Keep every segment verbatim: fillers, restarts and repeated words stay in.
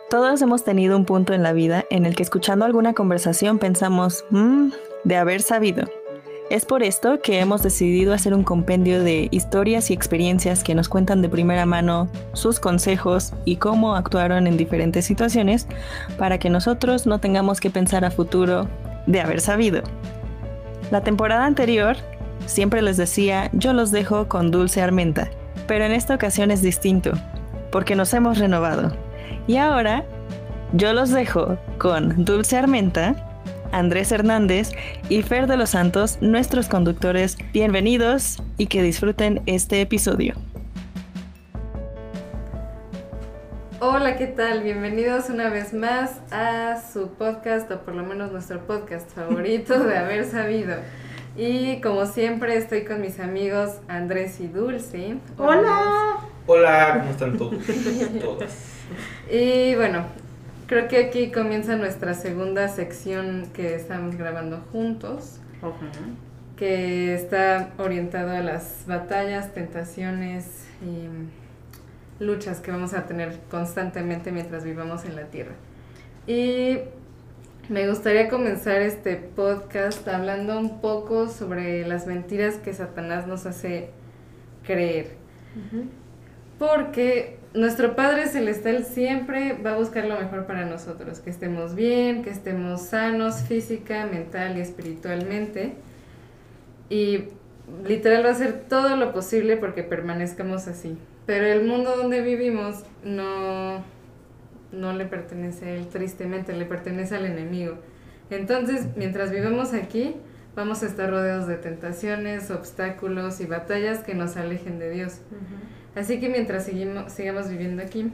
Todos hemos tenido un punto en la vida en el que escuchando alguna conversación pensamos, mmm, de haber sabido. Es por esto que hemos decidido hacer un compendio de historias y experiencias que nos cuentan de primera mano sus consejos y cómo actuaron en diferentes situaciones para que nosotros no tengamos que pensar a futuro de haber sabido. La temporada anterior siempre les decía, yo los dejo con Dulce Armenta, pero en esta ocasión es distinto, porque nos hemos renovado. Y ahora, yo los dejo con Dulce Armenta, Andrés Hernández y Fer de los Santos, nuestros conductores. Bienvenidos y que disfruten este episodio. Hola, ¿qué tal? Bienvenidos una vez más a su podcast, o por lo menos nuestro podcast favorito de haber sabido. Y como siempre estoy con mis amigos Andrés y Dulce. Hola. Hola, ¿cómo están todos? Todas. Y bueno, creo que aquí comienza nuestra segunda sección que estamos grabando juntos, uh-huh. que está orientado a las batallas, tentaciones y luchas que vamos a tener constantemente mientras vivamos en la tierra. Y me gustaría comenzar este podcast hablando un poco sobre las mentiras que Satanás nos hace creer. Uh-huh. Porque nuestro Padre Celestial siempre va a buscar lo mejor para nosotros, que estemos bien, que estemos sanos física, mental y espiritualmente. Y literal va a hacer todo lo posible porque permanezcamos así. Pero el mundo donde vivimos no, no le pertenece a él, tristemente, le pertenece al enemigo. Entonces, mientras vivamos aquí, vamos a estar rodeados de tentaciones, obstáculos y batallas que nos alejen de Dios. Uh-huh. Así que mientras seguimos, sigamos viviendo aquí,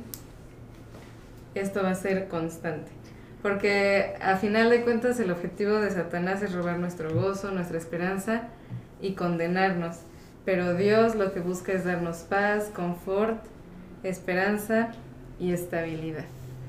esto va a ser constante. Porque a final de cuentas el objetivo de Satanás es robar nuestro gozo, nuestra esperanza y condenarnos. Pero Dios lo que busca es darnos paz, confort, esperanza y estabilidad.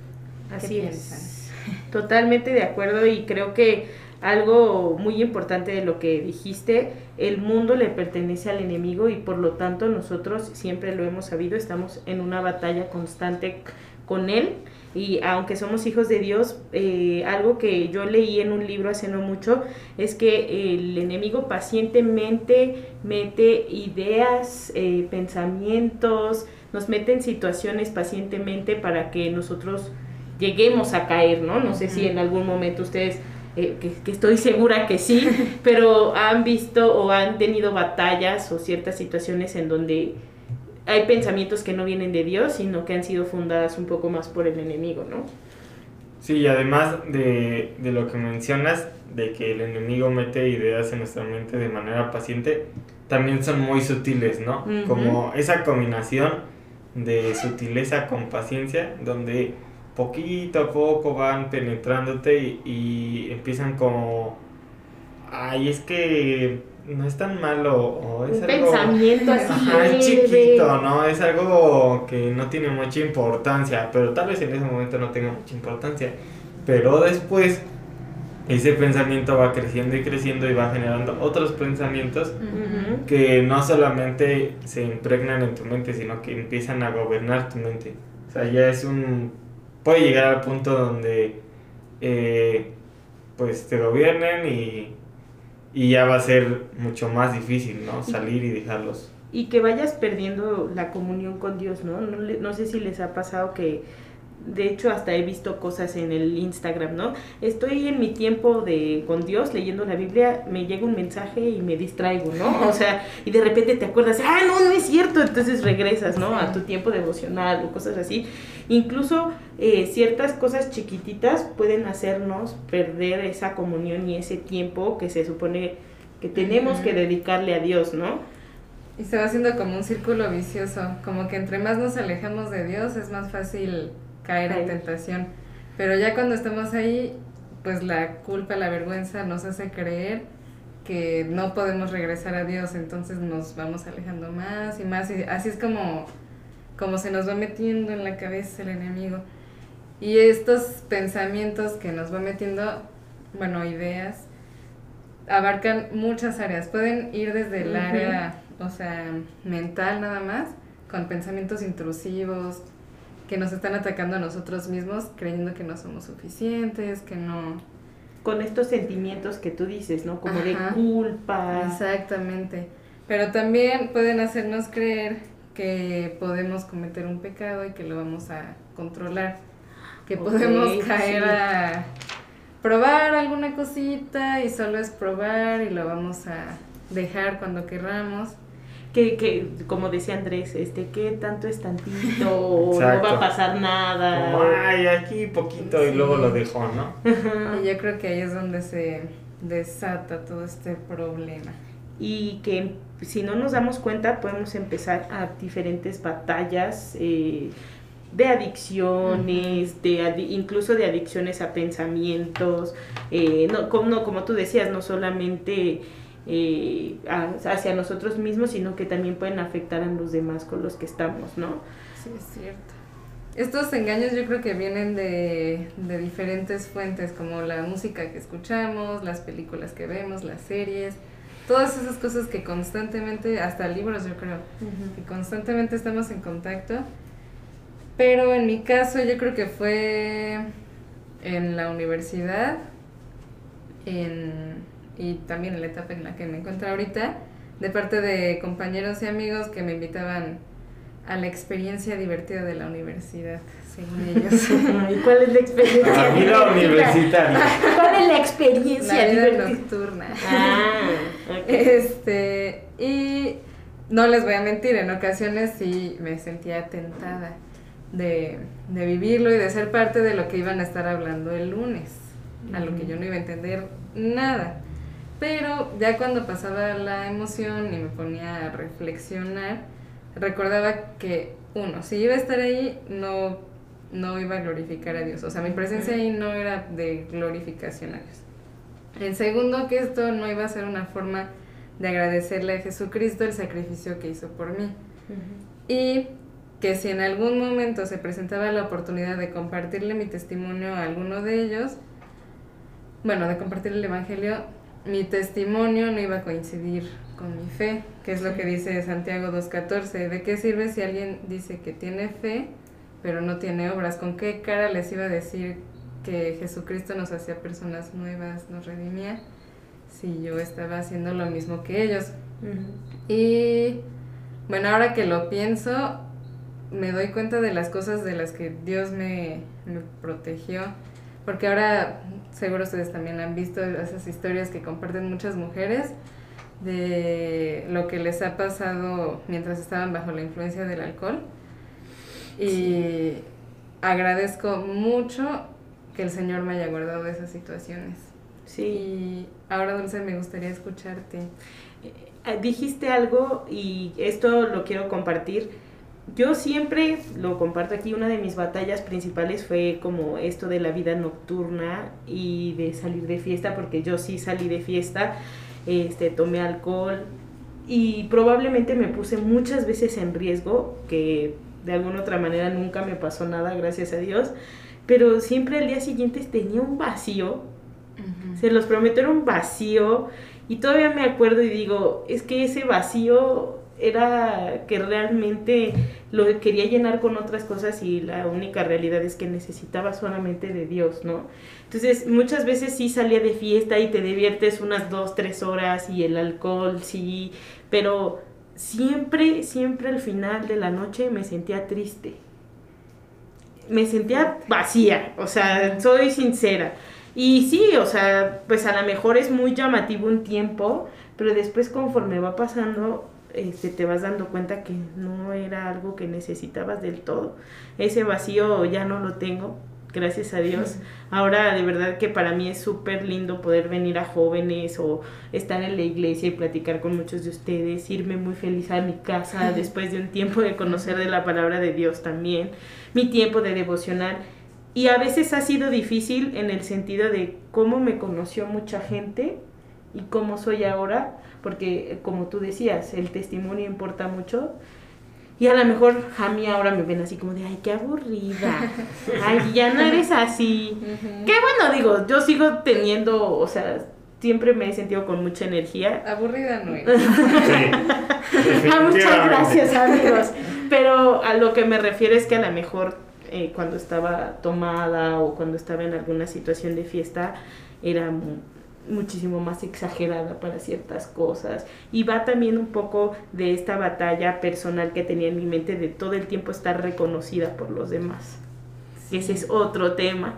Así es. Totalmente de acuerdo, y creo que algo muy importante de lo que dijiste, el mundo le pertenece al enemigo y por lo tanto nosotros siempre lo hemos sabido, estamos en una batalla constante con él. Y aunque somos hijos de Dios, eh, algo que yo leí en un libro hace no mucho es que el enemigo pacientemente mete ideas, eh, pensamientos, nos mete en situaciones pacientemente para que nosotros lleguemos a caer, ¿no? No sé si en algún momento ustedes, eh, que, que estoy segura que sí, pero han visto o han tenido batallas o ciertas situaciones en donde hay pensamientos que no vienen de Dios, sino que han sido fundadas un poco más por el enemigo, ¿no? Sí, y además de, de lo que mencionas, de que el enemigo mete ideas en nuestra mente de manera paciente, también son muy sutiles, ¿no? Uh-huh. Como esa combinación de sutileza con paciencia, donde poquito a poco van penetrándote y, y empiezan como, ay, es que no es tan malo, o es un algo, pensamiento así, ajá, es chiquito, ¿no? Es algo que no tiene mucha importancia, pero tal vez en ese momento no tenga mucha importancia, pero después ese pensamiento va creciendo y creciendo y va generando otros pensamientos uh-huh. que no solamente se impregnan en tu mente, sino que empiezan a gobernar tu mente. O sea, ya es un, puede llegar al punto donde eh, pues te gobiernen y Y ya va a ser mucho más difícil, ¿no? Salir y dejarlos. Y que vayas perdiendo la comunión con Dios, ¿no? No, no sé si les ha pasado que, de hecho, hasta he visto cosas en el Instagram, ¿no? Estoy en mi tiempo de con Dios leyendo la Biblia, me llega un mensaje y me distraigo, ¿no? O sea, y de repente te acuerdas, ah, no, no es cierto, entonces regresas, ¿no? A tu tiempo devocional o cosas así. Incluso eh, ciertas cosas chiquititas pueden hacernos perder esa comunión y ese tiempo que se supone que tenemos que dedicarle a Dios, ¿no? Y se va haciendo como un círculo vicioso, como que entre más nos alejamos de Dios es más fácil caer en tentación, pero ya cuando estamos ahí, pues la culpa, la vergüenza nos hace creer que no podemos regresar a Dios, entonces nos vamos alejando más y más, y así es como, como se nos va metiendo en la cabeza el enemigo. Y estos pensamientos que nos va metiendo, bueno, ideas, abarcan muchas áreas, pueden ir desde el uh-huh. área, o sea, mental nada más, con pensamientos intrusivos, que nos están atacando a nosotros mismos, creyendo que no somos suficientes, que no... Con estos sentimientos que tú dices, ¿no? Como Ajá. de culpa. Exactamente. Pero también pueden hacernos creer que podemos cometer un pecado y que lo vamos a controlar. Que Ok, podemos caer sí. a probar alguna cosita y solo es probar y lo vamos a dejar cuando querramos. Que, que, como decía Andrés, este, ¿qué tanto es tantito? O no Exacto. va a pasar nada. Como, ay, aquí poquito y Sí. luego lo dejó, ¿no? Ajá. Y yo creo que ahí es donde se desata todo este problema. Y que si no nos damos cuenta podemos empezar a diferentes batallas eh, de adicciones, de adi- incluso de adicciones a pensamientos, eh, no, como, no, como tú decías, no solamente eh, a- hacia nosotros mismos, sino que también pueden afectar a los demás con los que estamos, ¿no? Sí, es cierto. Estos engaños yo creo que vienen de, de diferentes fuentes, como la música que escuchamos, las películas que vemos, las series, todas esas cosas que constantemente, hasta libros yo creo, que constantemente estamos en contacto. Pero en mi caso yo creo que fue en la universidad en, y también en la etapa en la que me encuentro ahorita, de parte de compañeros y amigos que me invitaban a la experiencia divertida de la universidad, según ellos. ¿Y cuál es la experiencia? A mí la universitaria. ¿Cuál es la experiencia La vida divertida? nocturna. Ah, ok. Este, y no les voy a mentir, en ocasiones sí me sentía tentada de, de vivirlo y de ser parte de lo que iban a estar hablando el lunes, a lo que yo no iba a entender nada. Pero ya cuando pasaba la emoción y me ponía a reflexionar, recordaba que, uno, si iba a estar ahí, no, no iba a glorificar a Dios. O sea, mi presencia ahí no era de glorificación a Dios. En segundo, que esto no iba a ser una forma de agradecerle a Jesucristo el sacrificio que hizo por mí. Y que si en algún momento se presentaba la oportunidad de compartirle mi testimonio a alguno de ellos, bueno, de compartir el evangelio, mi testimonio no iba a coincidir con mi fe, que es lo que dice Santiago dos catorce. ¿De qué sirve si alguien dice que tiene fe, pero no tiene obras? ¿Con qué cara les iba a decir que Jesucristo nos hacía personas nuevas, nos redimía, si yo estaba haciendo lo mismo que ellos? Ujú. Y bueno, ahora que lo pienso, me doy cuenta de las cosas de las que Dios me, me protegió, porque ahora seguro ustedes también han visto esas historias que comparten muchas mujeres de lo que les ha pasado mientras estaban bajo la influencia del alcohol. Y sí, agradezco mucho que el Señor me haya guardado de esas situaciones. Sí. Y ahora, Dulce, me gustaría escucharte. Eh, dijiste algo y esto lo quiero compartir. Yo siempre lo comparto aquí, una de mis batallas principales fue como esto de la vida nocturna y de salir de fiesta, porque yo sí salí de fiesta, este, tomé alcohol y probablemente me puse muchas veces en riesgo, que de alguna otra manera nunca me pasó nada, gracias a Dios, pero siempre al día siguiente tenía un vacío, uh-huh. Se los prometo, era un vacío, y todavía me acuerdo y digo, es que ese vacío era que realmente lo quería llenar con otras cosas y la única realidad es que necesitaba solamente de Dios, ¿no? Entonces muchas veces sí salía de fiesta y te diviertes unas dos, tres horas y el alcohol sí, pero siempre, siempre al final de la noche me sentía triste, me sentía vacía, o sea, soy sincera. Y sí, o sea, pues a lo mejor es muy llamativo un tiempo, pero después conforme va pasando, este, te vas dando cuenta que no era algo que necesitabas del todo. Ese vacío ya no lo tengo, gracias a Dios. Ahora de verdad que para mí es súper lindo poder venir a jóvenes o estar en la iglesia y platicar con muchos de ustedes, irme muy feliz a mi casa después de un tiempo de conocer de la palabra de Dios también, mi tiempo de devocional. Y a veces ha sido difícil en el sentido de cómo me conoció mucha gente y cómo soy ahora, porque como tú decías, el testimonio importa mucho. Y a lo mejor a mí ahora me ven así como de, ay, qué aburrida, ay, ya no eres así. Uh-huh. Qué bueno, digo, yo sigo teniendo, o sea, siempre me he sentido con mucha energía. Aburrida no eres. Sí, muchas gracias, amigos. Pero a lo que me refiero es que a lo mejor eh, cuando estaba tomada o cuando estaba en alguna situación de fiesta, era mu- muchísimo más exagerada para ciertas cosas. Y va también un poco de esta batalla personal que tenía en mi mente de todo el tiempo estar reconocida por los demás. Sí. Ese es otro tema.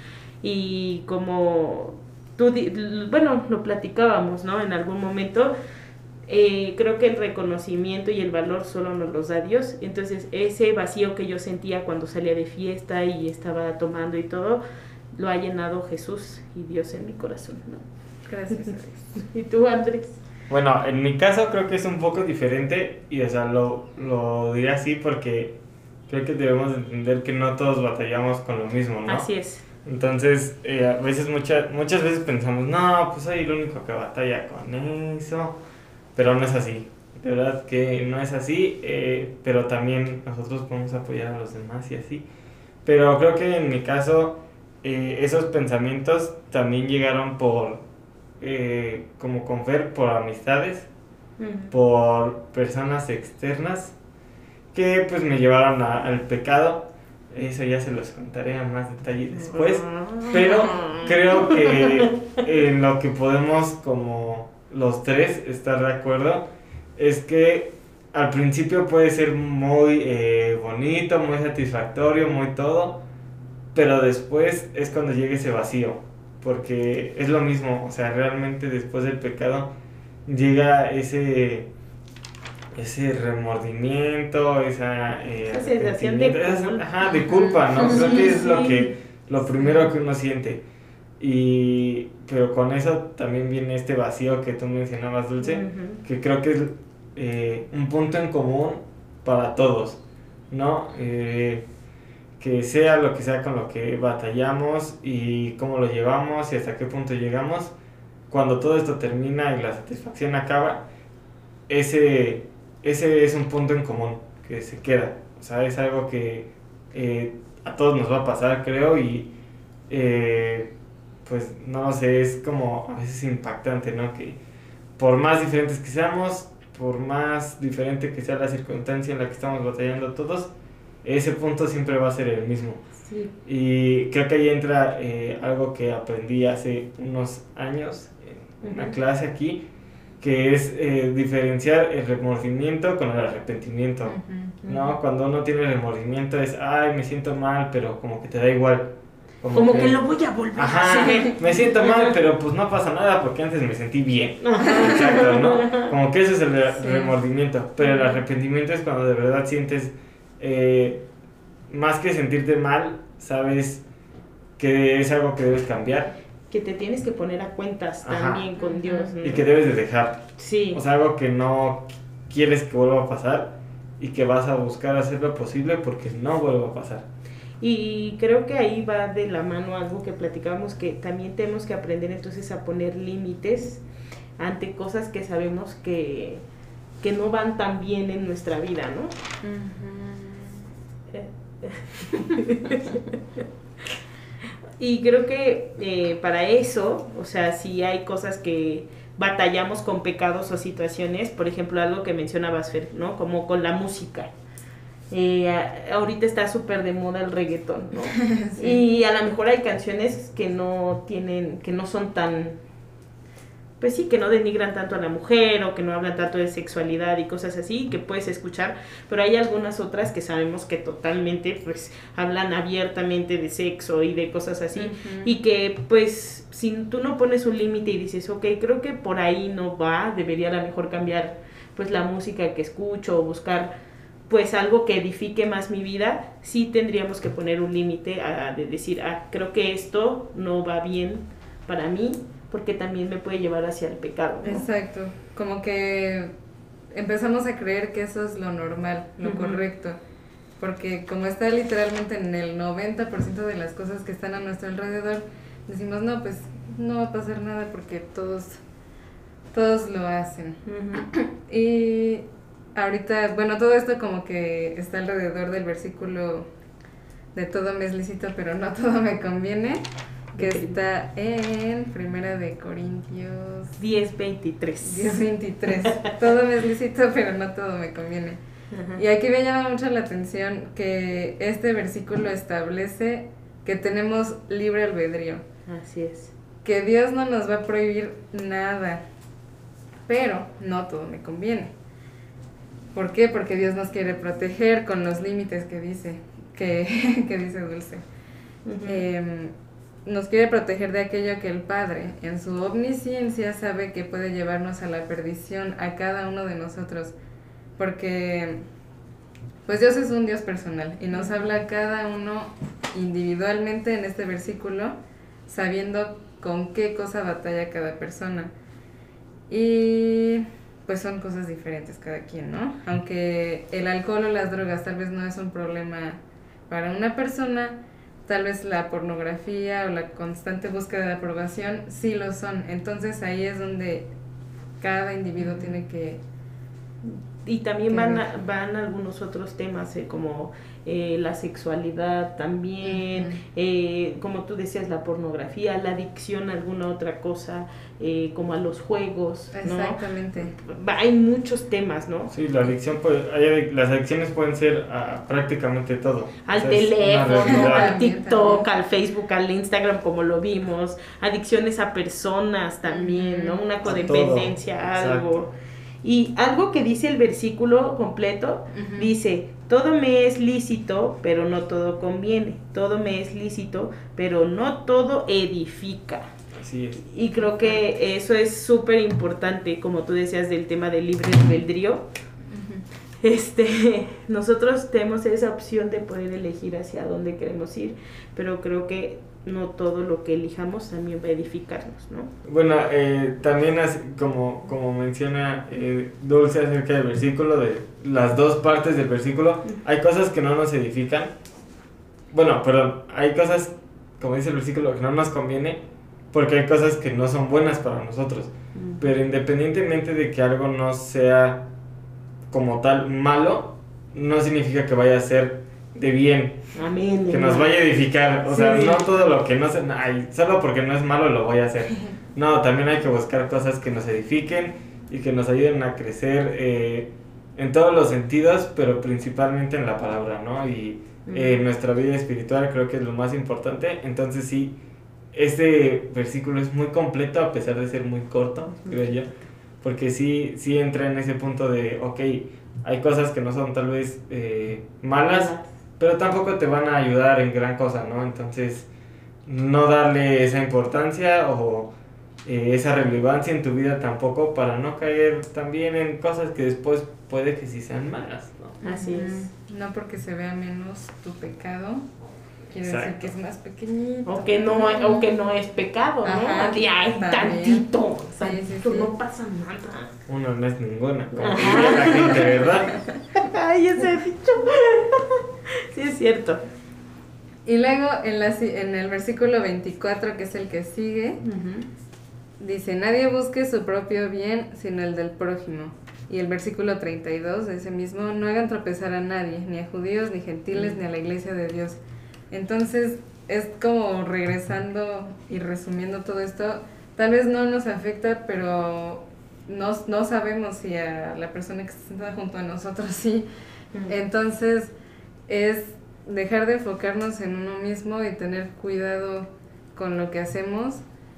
Y como tú, di- bueno, lo platicábamos, ¿no? En algún momento, eh, creo que el reconocimiento y el valor solo nos los da Dios. Entonces ese vacío que yo sentía cuando salía de fiesta y estaba tomando y todo, lo ha llenado Jesús y Dios en mi corazón, ¿no? Gracias a Dios. ¿Y tú, Andrés? Bueno, en mi caso creo que es un poco diferente y, o sea, lo, lo diré así porque creo que debemos entender que no todos batallamos con lo mismo, ¿no? Así es. Entonces, eh, a veces, muchas muchas veces pensamos, no, pues soy el único que batalla con eso, pero no es así. De verdad que no es así, eh, pero también nosotros podemos apoyar a los demás y así. Pero creo que en mi caso, eh, esos pensamientos también llegaron por, eh, como con Fer, por amistades, Uh-huh. por personas externas que pues me llevaron a- al pecado. Eso ya se los contaré a más detalle después. Pero creo que en lo que podemos como los tres estar de acuerdo es que al principio puede ser muy eh, bonito, muy satisfactorio, muy todo, pero después es cuando llega ese vacío, porque es lo mismo, o sea, realmente después del pecado llega ese ese remordimiento, esa, eh, Esa sensación de arrepentimiento, culpa. esa- ajá, de culpa, ¿no? Creo Sí, que es lo sí. que lo primero que uno siente. Y pero con eso también viene este vacío que tú mencionabas, Dulce, Uh-huh. que creo que es eh, un punto en común para todos, ¿no? Eh, que sea lo que sea con lo que batallamos y cómo lo llevamos y hasta qué punto llegamos, cuando todo esto termina y la satisfacción acaba, ese, ese es un punto en común que se queda. O sea, es algo que eh, a todos nos va a pasar, creo, y eh, pues no lo sé, es como a veces impactante, ¿no? Que por más diferentes que seamos, por más diferente que sea la circunstancia en la que estamos batallando todos, ese punto siempre va a ser el mismo. Sí. Y creo que ahí entra eh, algo que aprendí hace unos años en una Ujú. clase aquí, que es eh, diferenciar el remordimiento con el arrepentimiento, Ujú. ¿no? Cuando uno tiene remordimiento es, ay, me siento mal, pero como que te da igual. Como que lo voy a volver a Ajá, hacer. me siento mal, pero pues no pasa nada porque antes me sentí bien. Exacto, ¿no? Como que eso es el re- Sí. remordimiento, pero el arrepentimiento es cuando de verdad sientes, eh, más que sentirte mal, sabes que es algo que debes cambiar Que te tienes que poner a cuentas Ajá. también con Dios, ¿no? y que debes de dejar. Sí. O sea, algo que no quieres que vuelva a pasar y que vas a buscar hacer lo posible porque no vuelva a pasar. Y creo que ahí va de la mano algo que platicábamos, que también tenemos que aprender entonces a poner límites ante cosas que sabemos que, que no van tan bien en nuestra vida, ¿no? Y creo que eh, para eso, o sea, si hay cosas que batallamos con pecados o situaciones, por ejemplo, algo que mencionabas, Fer, ¿no? Como con la música. Eh, a- ahorita está súper de moda el reggaetón, ¿no? Sí. Y a lo mejor hay canciones que no tienen, que no son tan, pues sí, que no denigran tanto a la mujer o que no hablan tanto de sexualidad y cosas así, que puedes escuchar, pero hay algunas otras que sabemos que totalmente, pues, hablan abiertamente de sexo y de cosas así, Ujú. y que, pues, si tú no pones un límite y dices, ok, creo que por ahí no va, debería a lo mejor cambiar, pues, la música que escucho o buscar pues algo que edifique más mi vida, sí tendríamos que poner un límite a, de decir, ah, creo que esto no va bien para mí, porque también me puede llevar hacia el pecado, ¿no? Exacto, como que empezamos a creer que eso es lo normal, lo Ujú. correcto, porque como está literalmente en el noventa por ciento de las cosas que están a nuestro alrededor, decimos, no, pues no va a pasar nada porque todos, todos lo hacen. Ujú. Y ahorita, bueno, todo esto como que está alrededor del versículo de todo me es lícito, pero no todo me conviene, que Ok. está en Primera de Corintios diez veintitrés. diez veintitrés. Todo me es lícito, pero no todo me conviene. Uh-huh. Y aquí me llama mucho la atención que este versículo establece que tenemos libre albedrío. Así es. Que Dios no nos va a prohibir nada, pero no todo me conviene. ¿Por qué? Porque Dios nos quiere proteger con los límites que dice, que, que dice Dulce. Uh-huh. Eh, nos quiere proteger de aquello que el Padre, en su omnisciencia, sabe que puede llevarnos a la perdición a cada uno de nosotros. Porque pues Dios es un Dios personal y nos habla a cada uno individualmente en este versículo, sabiendo con qué cosa batalla cada persona. Y pues son cosas diferentes cada quien, ¿no? Aunque el alcohol o las drogas tal vez no es un problema para una persona, tal vez la pornografía o la constante búsqueda de aprobación sí lo son. Entonces ahí es donde cada individuo tiene que... Y también van, a, van algunos otros temas, eh, como eh, la sexualidad también, uh-huh. eh, como tú decías, la pornografía, la adicción a alguna otra cosa, eh, como a los juegos, ¿no? Exactamente. Hay muchos temas, ¿no? Sí, la adicción, puede, hay, las adicciones pueden ser a prácticamente todo. Al o sea, teléfono, al TikTok, al Facebook, al Instagram, como lo vimos, adicciones a personas también, uh-huh. ¿no? Una codependencia, a algo. Y algo que dice el versículo completo, uh-huh. dice, todo me es lícito, pero no todo conviene. Todo me es lícito, pero no todo edifica. Así es. Y creo que eso es súper importante, como tú decías, del tema del libre albedrío. Uh-huh. Este, nosotros tenemos esa opción de poder elegir hacia dónde queremos ir, pero creo que no todo lo que elijamos también va a edificarnos, ¿no? Bueno, eh, también así, como, como menciona eh, Dulce acerca del versículo, de las dos partes del versículo, hay cosas que no nos edifican. Bueno, perdón, hay cosas, como dice el versículo, que no nos conviene, porque hay cosas que no son buenas para nosotros. Uh-huh. Pero independientemente de que algo no sea como tal malo, no significa que vaya a ser de bien. Amén. Que nos vaya a edificar. O sí. sea, no todo lo que no se... Ay, solo porque no es malo lo voy a hacer. No, también hay que buscar cosas que nos edifiquen y que nos ayuden a crecer eh, en todos los sentidos, pero principalmente en la palabra, ¿no? Y eh, mm. nuestra vida espiritual creo que es lo más importante. Entonces sí, este versículo es muy completo a pesar de ser muy corto, creo yo. Porque sí, sí entra en ese punto de, ok, hay cosas que no son tal vez eh, malas, pero tampoco te van a ayudar en gran cosa, ¿no? Entonces, no darle esa importancia o eh, esa relevancia en tu vida tampoco, para no caer también en cosas que después puede que sí sean malas, ¿no? Así es. No porque se vea menos tu pecado, quiere Exacto. decir que es más pequeñito. O que no, o que no es pecado, ¿no? Ajá, ay, tantito, sí, tantito, sí, sí. no pasa nada. Uno no es ninguna, como diría la gente, ¿verdad? Ay, ese dicho. Sí, es cierto. Y luego en, la, en el versículo veinticuatro, que es el que sigue, uh-huh. dice, nadie busque su propio bien, sino el del prójimo. Y el versículo treinta y dos de ese mismo, no hagan tropezar a nadie, ni a judíos, ni gentiles, uh-huh. ni a la iglesia de Dios. Entonces, es como regresando y resumiendo todo esto, tal vez no nos afecta, pero no, no sabemos si a la persona que se sienta junto a nosotros sí. Uh-huh. Entonces, es dejar de enfocarnos en uno mismo y tener cuidado con lo que hacemos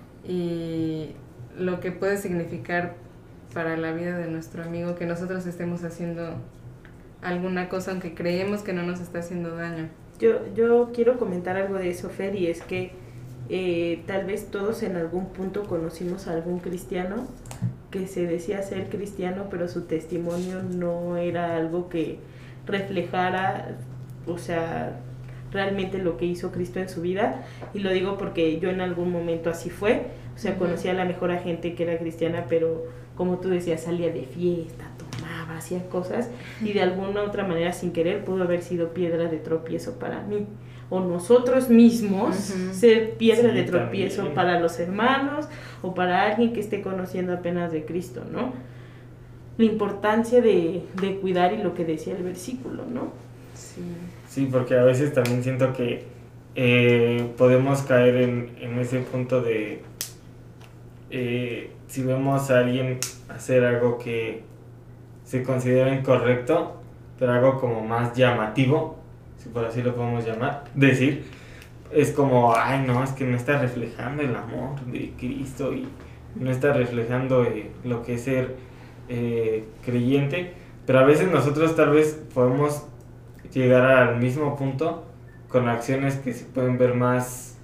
y lo que puede significar para la vida de nuestro amigo que nosotros estemos haciendo alguna cosa aunque creemos que no nos está haciendo daño. Yo, yo quiero comentar algo de eso, Fer, y es que eh, tal vez todos en algún punto conocimos a algún cristiano que se decía ser cristiano, pero su testimonio no era algo que reflejara, o sea, realmente lo que hizo Cristo en su vida. Y lo digo porque yo en algún momento así fue, o sea, uh-huh. conocía a la mejor a gente que era cristiana, pero como tú decías, salía de fiesta, tomaba, hacía cosas, y de alguna u otra manera sin querer pudo haber sido piedra de tropiezo para mí, o nosotros mismos uh-huh. ser piedra sí, de tropiezo también. Para los hermanos, o para alguien que esté conociendo apenas de Cristo, ¿no? La importancia de, de cuidar y lo que decía el versículo, ¿no? Sí, sí, porque a veces también siento que eh, podemos caer en, en ese punto de eh, si vemos a alguien hacer algo que se considera incorrecto, pero algo como más llamativo, si por así lo podemos llamar, decir, es como, ay no, es que no está reflejando el amor de Cristo y no está reflejando eh, lo que es ser eh, creyente, pero a veces nosotros tal vez podemos llegar al mismo punto con acciones que se pueden ver más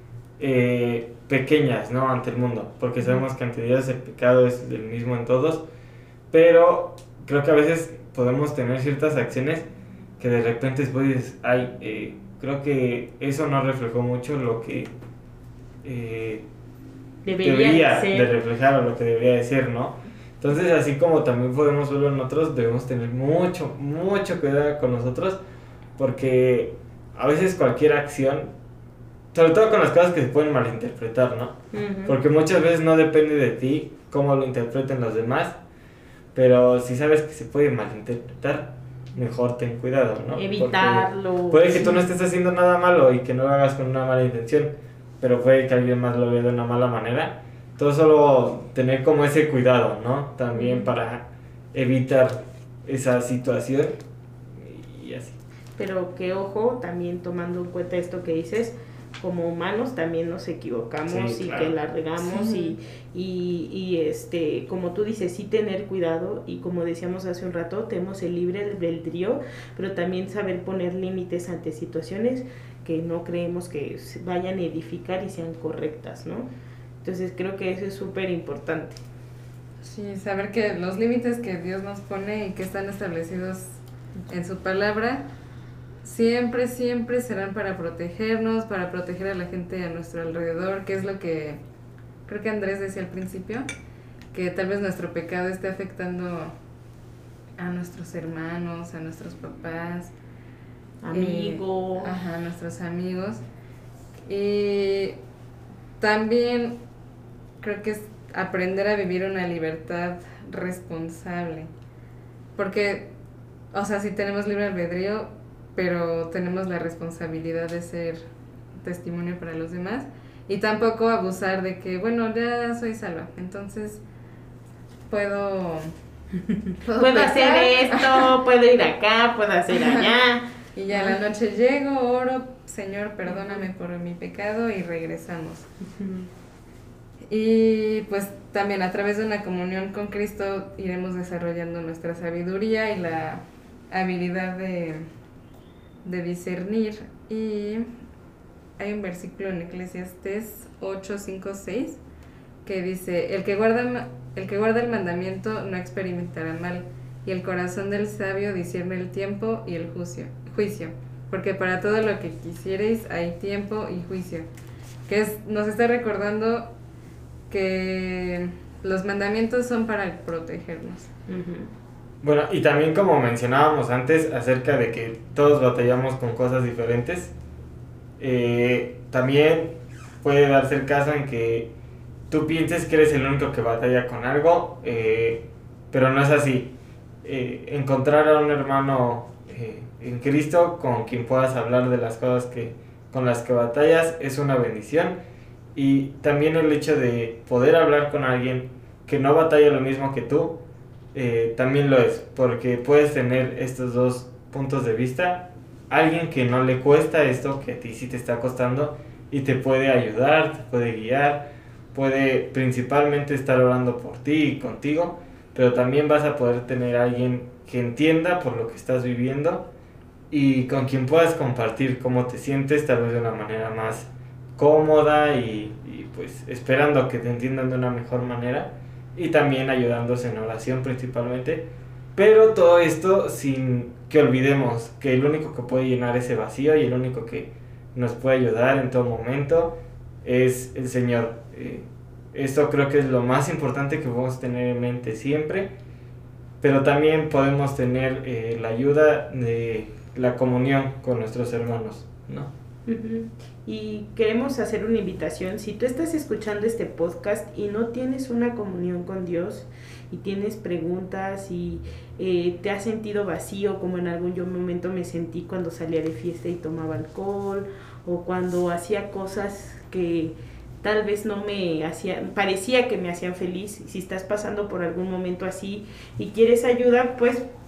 eh, pequeñas, ¿no? Ante el mundo, porque sabemos que ante Dios el pecado es el mismo en todos, pero creo que a veces podemos tener ciertas acciones que de repente después dices, ay, eh, creo que eso no reflejó mucho lo que eh, debería, debería ser. de reflejar o lo que debería de ser, ¿no? Entonces, así como también podemos verlo en otros, debemos tener mucho, mucho cuidado con nosotros, porque a veces cualquier acción, sobre todo con las cosas que se pueden malinterpretar, ¿no? Uh-huh. Porque muchas veces no depende de ti cómo lo interpreten los demás, pero si sabes que se puede malinterpretar, mejor ten cuidado, ¿no? Evitarlo. Porque puede que tú no estés haciendo nada malo y que no lo hagas con una mala intención, pero puede que alguien más lo vea de una mala manera. Entonces solo tener como ese cuidado, ¿no? También para evitar esa situación y así. Pero que ojo, también tomando en cuenta esto que dices, como humanos también nos equivocamos, sí, y claro, que la regamos, sí. y, y, y este, como tú dices, sí tener cuidado, y como decíamos hace un rato, tenemos el libre albedrío, pero también saber poner límites ante situaciones que no creemos que vayan a edificar y sean correctas, ¿no? Entonces creo que eso es súper importante. Sí, saber que los límites que Dios nos pone y que están establecidos en su palabra siempre, siempre serán para protegernos, para proteger a la gente a nuestro alrededor, que es lo que creo que Andrés decía al principio, que tal vez nuestro pecado esté afectando a nuestros hermanos, a nuestros papás, amigos, eh, ajá, nuestros amigos. Y también creo que es aprender a vivir una libertad responsable, porque, o sea, sí tenemos libre albedrío, pero tenemos la responsabilidad de ser testimonio para los demás, y tampoco abusar de que, bueno, ya soy salva, entonces puedo puedo, puedo hacer esto, puedo ir acá, puedo hacer allá, y ya a la noche llego, oro, Señor, perdóname por mi pecado, y regresamos. Y pues también a través de una comunión con Cristo iremos desarrollando nuestra sabiduría y la habilidad de de discernir. Y hay un versículo en Eclesiastés ocho, cinco, seis que dice, el que guarda el que guarda el mandamiento no experimentará mal, y el corazón del sabio discierne el tiempo y el juicio, juicio, porque para todo lo que quisierais hay tiempo y juicio, que es, nos está recordando que los mandamientos son para protegernos. Uh-huh. Bueno, y también como mencionábamos antes acerca de que todos batallamos con cosas diferentes, eh, también puede darse el caso en que tú pienses que eres el único que batalla con algo, eh, pero no es así. Eh, encontrar a un hermano eh, en Cristo con quien puedas hablar de las cosas que, con las que batallas es una bendición, y también el hecho de poder hablar con alguien que no batalla lo mismo que tú, Eh, también lo es, porque puedes tener estos dos puntos de vista, alguien que no le cuesta esto, que a ti sí te está costando, y te puede ayudar, te puede guiar, puede principalmente estar orando por ti y contigo, pero también vas a poder tener a alguien que entienda por lo que estás viviendo y con quien puedas compartir cómo te sientes, tal vez de una manera más cómoda y, y pues esperando que te entiendan de una mejor manera, y también ayudándose en oración principalmente, pero todo esto sin que olvidemos que el único que puede llenar ese vacío y el único que nos puede ayudar en todo momento es el Señor. Eh, esto creo que es lo más importante que podemos tener en mente siempre, pero también podemos tener eh, la ayuda de la comunión con nuestros hermanos, ¿no? Uh-huh. Y queremos hacer una invitación. Si tú estás escuchando este podcast y no tienes una comunión con Dios y tienes preguntas y eh, te has sentido vacío, como en algún yo momento me sentí cuando salía de fiesta y tomaba alcohol, o cuando hacía cosas que tal vez no me hacían, parecía que me hacían feliz. Si estás pasando por algún momento así y quieres ayuda, pues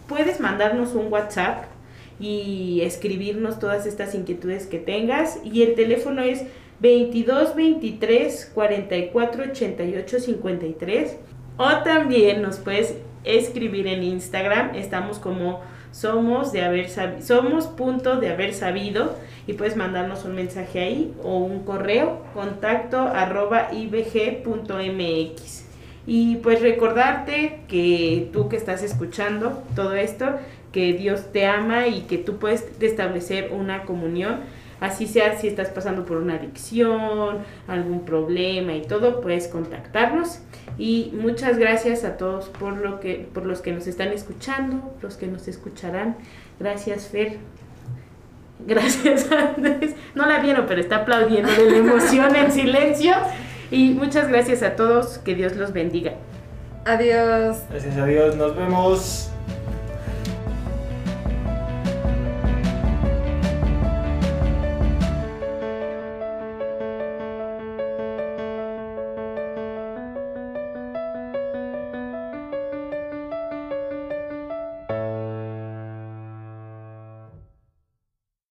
puedes mandarnos un WhatsApp y escribirnos todas estas inquietudes que tengas, y el teléfono es veintidós veintitrés cuarenta y cuatro ochenta y ocho cincuenta y tres, o también nos puedes escribir en Instagram, estamos como somos de haber sabido, somos punto de haber sabido, y puedes mandarnos un mensaje ahí o un correo, contacto arroba ibg punto mx. Y pues recordarte que tú que estás escuchando todo esto, que Dios te ama y que tú puedes establecer una comunión, así sea si estás pasando por una adicción, algún problema y todo, puedes contactarnos. Y muchas gracias a todos por lo que por los que nos están escuchando, los que nos escucharán. Gracias, Fer. Gracias, Andrés. No la vieron, pero está aplaudiendo de la emoción en silencio. Y muchas gracias a todos, que Dios los bendiga. Adiós. Gracias a Dios, nos vemos.